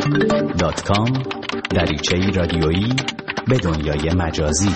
facebook.com دریچه‌ای رادیویی به دنیای مجازی.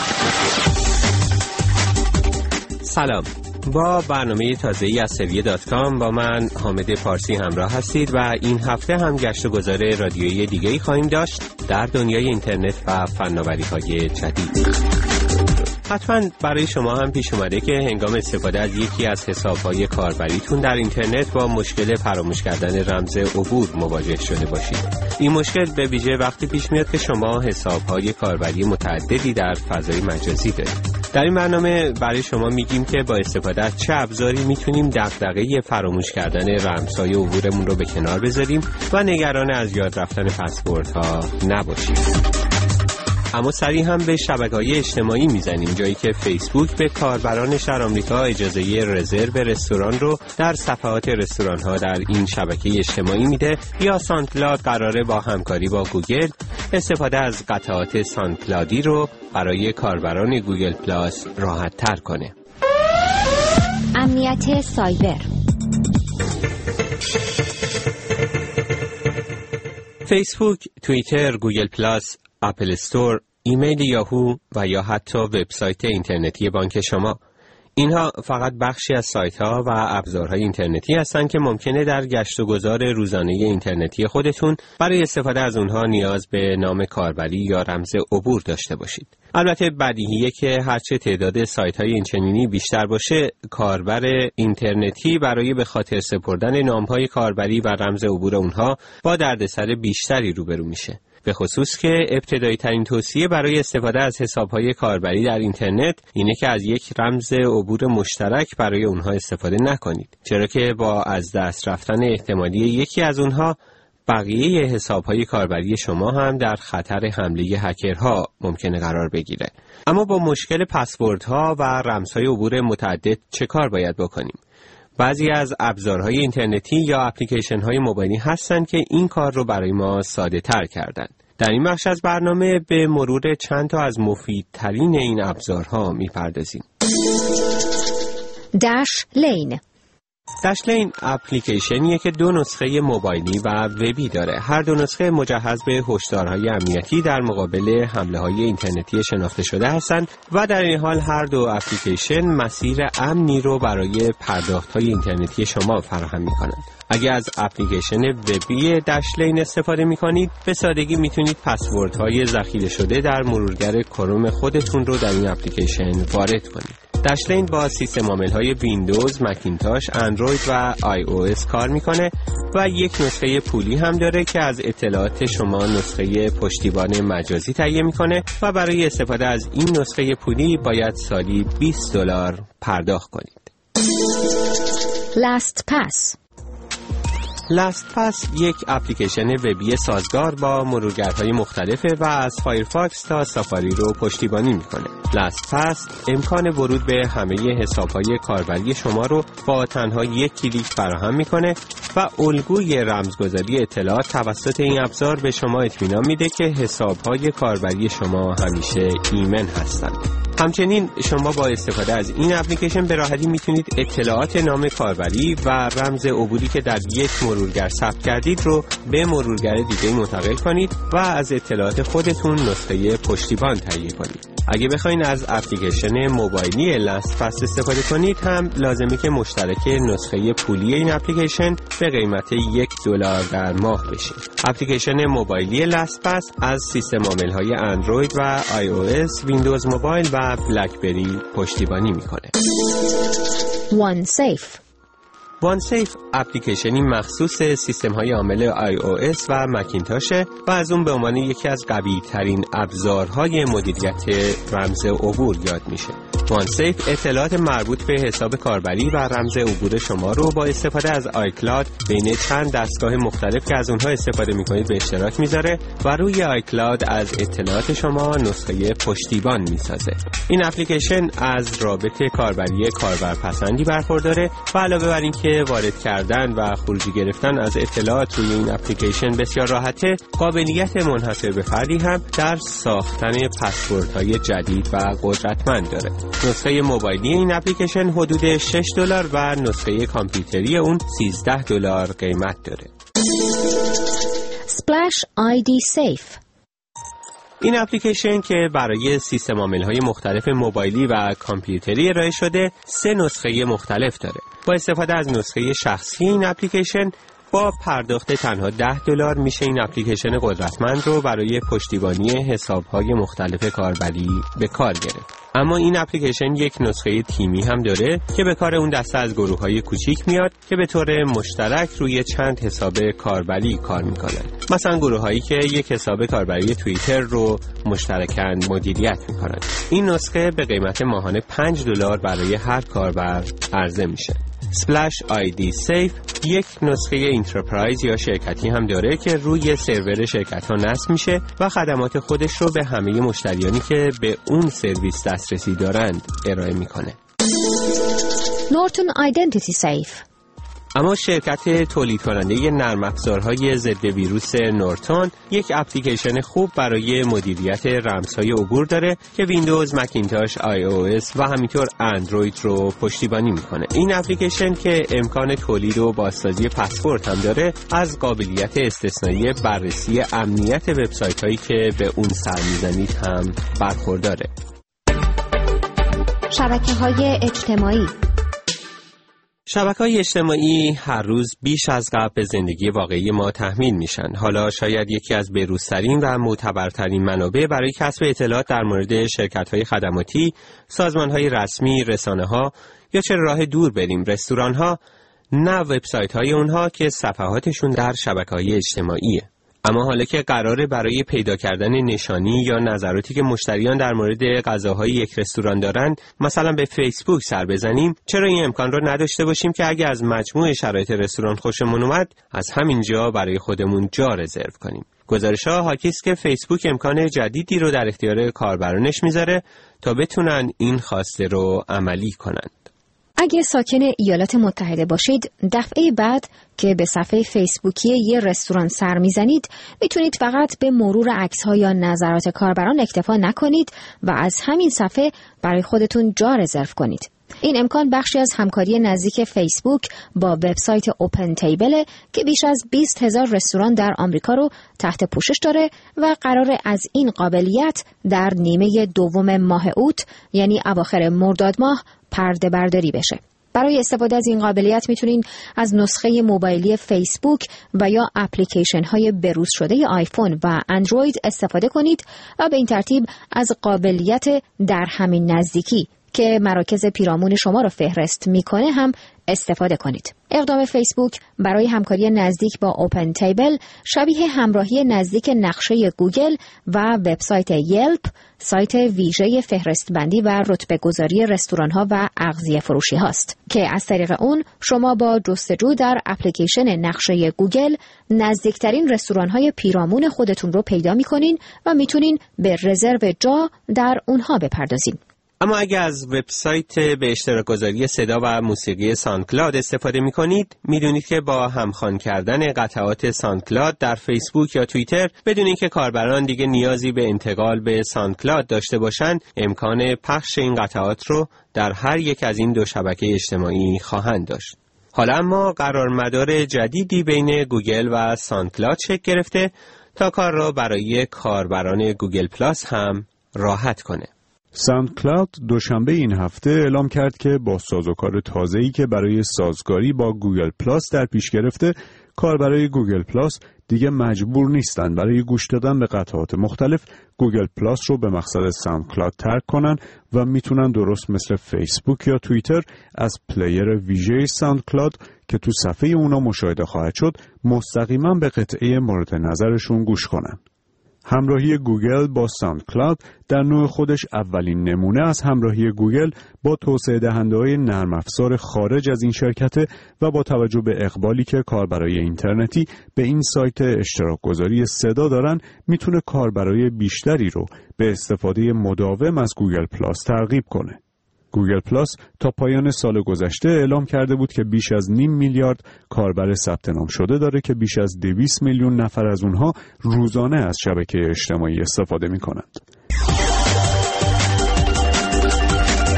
سلام، با برنامه تازه‌ای از سویه.com با من حامد پارسی همراه هستید و این هفته هم گشت و گذار رادیویی دیگه‌ای خواهیم داشت در دنیای اینترنت و فناوری‌های جدید. حتما برای شما هم پیش اومده که هنگام استفاده از یکی از حساب‌های کاربریتون در اینترنت با مشکل فراموش کردن رمز عبور مواجه شده باشید. این مشکل به ویژه وقتی پیش میاد که شما حساب‌های کاربری متعددی در فضای مجازی دارید. در این برنامه برای شما میگیم که با استفاده از چه ابزاری میتونیم دغدغه فراموش کردن رمزهای عبورمون رو به کنار بذاریم و نگران از یاد رفتن پسوردها نباشیم. اما سریع هم به شبکه‌های اجتماعی میزنیم، جایی که فیسبوک به کاربرانش در آمریکا اجازه رزرو رستوران رو در صفحات رستوران‌ها در این شبکه اجتماعی میده، یا ساندکلاود قراره با همکاری با گوگل استفاده از قطعات ساندکلاودی رو برای کاربران گوگل پلاس راحت تر کنه. امنیت سایبر. فیسبوک، توییتر، گوگل پلاس، اپل استور، ایمیل یاهو و یا حتی وبسایت اینترنتی بانک شما، اینها فقط بخشی از سایت‌ها و ابزارهای اینترنتی هستند که ممکنه در گشت و گذار روزانه اینترنتی خودتون برای استفاده از اونها نیاز به نام کاربری یا رمز عبور داشته باشید. البته بدیهیه که هرچه تعداد سایت‌های اینچنینی بیشتر باشه، کاربر اینترنتی برای به خاطر سپردن نام‌های کاربری و رمز عبور اونها با دردسر بیشتری روبرو میشه. به خصوص که ابتدایی ترین توصیه برای استفاده از حساب‌های کاربری در اینترنت اینه که از یک رمز عبور مشترک برای اونها استفاده نکنید، چرا که با از دست رفتن احتمالی یکی از اونها بقیه حساب‌های کاربری شما هم در خطر حمله هکرها ممکنه قرار بگیره. اما با مشکل پسوردها و رمزهای عبور متعدد چه کار باید بکنیم؟ بعضی از ابزارهای اینترنتی یا اپلیکیشن‌های موبایلی هستند که این کار رو برای ما ساده‌تر کردن. در این بخش از برنامه به مرور چند تا از مفیدترین این ابزارها می‌پردازیم. داشلین. داشلین اپلیکیشنیه که دو نسخه موبایلی و وبی داره. هر دو نسخه مجهز به هشدارهای امنیتی در مقابل حمله‌های اینترنتی شناخته شده هستند و در این حال هر دو اپلیکیشن مسیر امنی رو برای پرداخت‌های اینترنتی شما فراهم می‌کنند. اگر از اپلیکیشن وبی داشلین استفاده می‌کنید، به سادگی میتونید پسوردهای ذخیره شده در مرورگر کروم خودتون رو در این اپلیکیشن وارد کنید. داشلین با سیستم عامل‌های ویندوز، مکینتاش، اندروید و آی او اس کار میکنه و یک نسخه پولی هم داره که از اطلاعات شما نسخه پشتیبان مجازی تهیه میکنه و برای استفاده از این نسخه پولی باید سالی $20 پرداخت کنید. لاست پاس. لاست پاس یک اپلیکیشن وبی سازگار با مرورگرهای مختلفه و از فایرفاکس تا سافاری رو پشتیبانی میکنه. لاست پاس امکان ورود به همه حسابهای کاربری شما رو با تنها یک کلیک فراهم میکنه و الگوی رمزگذاری اطلاعات توسط این ابزار به شما اطمینان میده که حسابهای کاربری شما همیشه ایمن هستند. همچنین شما با استفاده از این اپلیکیشن به راحتی میتونید اطلاعات نام کاربری و رمز عبوری که در یک مرورگر ثبت کردید رو به مرورگر دیگه منتقل کنید و از اطلاعات خودتون نسخه پشتیبان تهیه کنید. اگه بخواین از اپلیکیشن موبایلی لاست پاس استفاده کنید هم لازمه که مشترک نسخه پولی این اپلیکیشن به قیمت $1 در ماه بشید. اپلیکیشن موبایلی لاست پاس از سیستم عامل‌های اندروید و آی او اس، ویندوز موبایل و بلکبری پشتیبانی میکنه. OneSafe. OneSafe اپلیکیشنی مخصوص سیستم‌های عامل آی او اس و مکینتاشه و از اون به عنوان یکی از قوی‌ترین ابزارهای مدیریت رمز عبور یاد میشه. OneSafe اطلاعات مربوط به حساب کاربری و رمز عبور شما رو با استفاده از آیکلاود بین چند دستگاه مختلف که از اونها استفاده میکنید به اشتراک میذاره و روی آیکلاود از اطلاعات شما نسخه پشتیبان میسازه. این اپلیکیشن از رابط کاربری کاربرپسندی برخورداره و علاوه بر این که وارد کردن و خروجی گرفتن از اطلاعات روی این اپلیکیشن بسیار راحته، قابلیت منحصر به فردی هم در ساختن پسوردهای جدید و قدرتمند داره. نسخه موبایلی این اپلیکیشن حدود $6 و نسخه کامپیوتری اون $13 قیمت داره. Splash ID Safe. این اپلیکیشن که برای سیستم عامل‌های مختلف موبایلی و کامپیوتری ارائه شده 3 نسخه مختلف داره. با استفاده از نسخه شخصی این اپلیکیشن با پرداخت تنها $10 میشه این اپلیکیشن قدرتمند رو برای پشتیبانی حساب‌های مختلف کاربری به کار گرفت. اما این اپلیکیشن یک نسخه تیمی هم داره که به کار اون دسته از گروه‌های کوچیک میاد که به طور مشترک روی چند حساب کاربری کار میکنن. مثلا گروه‌هایی که یک حساب کاربری توییتر رو مشترکاً مدیریت میکنن. این نسخه به قیمت ماهانه $5 برای هر کاربر عرضه میشه. Splash ID Safe یک نسخه اینترپرایز یا شرکتی هم داره که روی سرور شرکت‌ها نصب میشه و خدمات خودش رو به همه مشتریانی که به اون سرویس دسترسی دارند ارائه میکنه. Norton Identity Safe. اما شرکت تولید کننده نرم افزارهای ضد ویروس نورتون یک اپلیکیشن خوب برای مدیریت رمزهای عبور داره که ویندوز، مکینتاش، iOS و همینطور اندروید رو پشتیبانی میکنه. این اپلیکیشن که امکان تولید و بازسازی پسورد هم داره از قابلیت استثنایی بررسی امنیت وبسایت هایی که به اون سر میزنید هم برخورداره. شبکه‌های اجتماعی. شبکه‌های اجتماعی هر روز بیش از قبل به زندگی واقعی ما تحمیل میشن. حالا شاید یکی از به‌روزترین و معتبرترین منابع برای کسب اطلاعات در مورد شرکت‌های خدماتی، سازمان‌های رسمی، رسانه‌ها یا چه راه دور بریم رستوران‌ها، نه وبسایت‌های اونها که صفحاتشون در شبکه‌های اجتماعیه. اما حالا که قراره برای پیدا کردن نشانی یا نظراتی که مشتریان در مورد غذاهای یک رستوران دارند مثلا به فیسبوک سر بزنیم، چرا این امکان رو نداشته باشیم که اگه از مجموع شرایط رستوران خوشمون اومد از همینجا برای خودمون جا رزرو کنیم. گزارش‌ها حاکیست که فیسبوک امکان جدیدی رو در اختیار کاربرانش میذاره تا بتونن این خواسته رو عملی کنن. اگه ساکن ایالات متحده باشید، دفعه بعد که به صفحه فیسبوکی یه رستوران سر میزنید، میتونید فقط به مرور عکس‌ها یا نظرات کاربران اکتفا نکنید و از همین صفحه برای خودتون جا رزرو کنید. این امکان بخشی از همکاری نزدیک فیسبوک با وبسایت اوپن تیبل که بیش از 20,000 رستوران در آمریکا رو تحت پوشش داره و قراره از این قابلیت در نیمه دوم ماه اوت، یعنی اواخر مرداد ماه، پرده برداری بشه. برای استفاده از این قابلیت میتونین از نسخه موبایلی فیسبوک و یا اپلیکیشن های بروز شده آیفون و اندروید استفاده کنید و به این ترتیب از قابلیت در همین نزدیکی که مراکز پیرامون شما رو فهرست میکنه هم استفاده کنید. اقدام فیسبوک برای همکاری نزدیک با اوپن تیبل شبیه همراهی نزدیک نقشه گوگل و وبسایت یلپ، سایت ویژه فهرستبندی و رتبه‌گذاری رستوران‌ها و اغذیه فروشی هاست که از طریق اون شما با جستجو در اپلیکیشن نقشه گوگل نزدیکترین رستوران‌های پیرامون خودتون رو پیدا می‌کنین و میتونین به رزرو جا در اونها بپردازین. اما اگر از وبسایت به اشتراک گذاری صدا و موسیقی ساندکلاد استفاده می کنید، می دونید که با همخوان کردن قطعات ساندکلاد در فیسبوک یا توییتر بدون اینکه کاربران دیگه نیازی به انتقال به ساندکلاد داشته باشند، امکان پخش این قطعات رو در هر یک از این 2 شبکه اجتماعی خواهند داشت. حالا اما قرارمدار جدیدی بین گوگل و ساندکلاد شکل گرفته تا کار را برای کاربران گوگل پلاس هم راحت کنه. ساندکلاود دوشنبه این هفته اعلام کرد که با سازوکار تازه‌ای که برای سازگاری با گوگل پلاس در پیش گرفته، کاربرای گوگل پلاس دیگه مجبور نیستن برای گوش دادن به قطعات مختلف گوگل پلاس رو به مقصد ساندکلاود ترک کنن و میتونن درست مثل فیسبوک یا توییتر از پلیر ویژه ساندکلاود که تو صفحه اونا مشاهده خواهد شد مستقیما به قطعه مورد نظرشون گوش کنن. همراهی گوگل با ساندکلاود در نوع خودش اولین نمونه از همراهی گوگل با توسعه دهنده‌های نرم افزار خارج از این شرکته و با توجه به اقبالی که کاربرای اینترنتی به این سایت اشتراک گذاری صدا دارن، میتونه کاربرای بیشتری رو به استفاده مداوم از گوگل پلاس ترغیب کنه. گوگل پلاس تا پایان سال گذشته اعلام کرده بود که بیش از 0.5 میلیارد کاربر ثبت نام شده داره که بیش از 200 میلیون نفر از اونها روزانه از شبکه اجتماعی استفاده می‌کنند.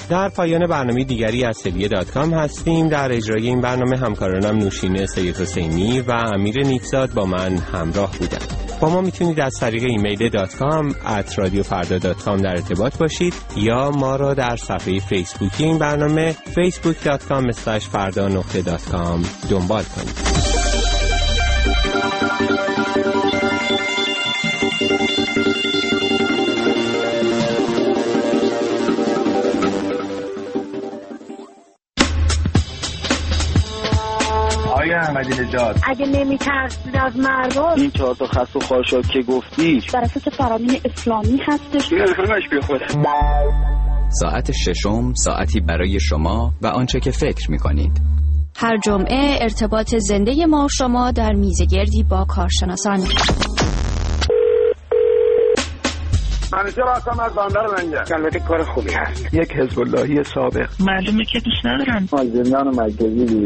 در پایان برنامه دیگری از هدیه.com هستیم. در اجرای این برنامه همکارانم نوشین سید حسینی و امیر نیکزاد با من همراه بودند. با ما میتونید از طریق ایمیل .com@radiofarda.com در ارتباط باشید یا ما را در صفحه فیسبوکی این برنامه facebook.com/farda.com دنبال کنید. احمدی نژاد اگه نمی‌ترسید از مردم، این 4 تا خس و خاشاک که گفتی بر اساس فرامین اسلامی هستش. همش بی خود. ساعت ششم، ساعتی برای شما و آنچه که فکر می‌کنید. هر جمعه ارتباط زنده ما و شما در میزگردی با کارشناسان. منیجر هستم از بندر لنگر. البته کار خوبی هست. یک حزب اللهی سابق. معلومه که دوست ندارم. زندان مرکزی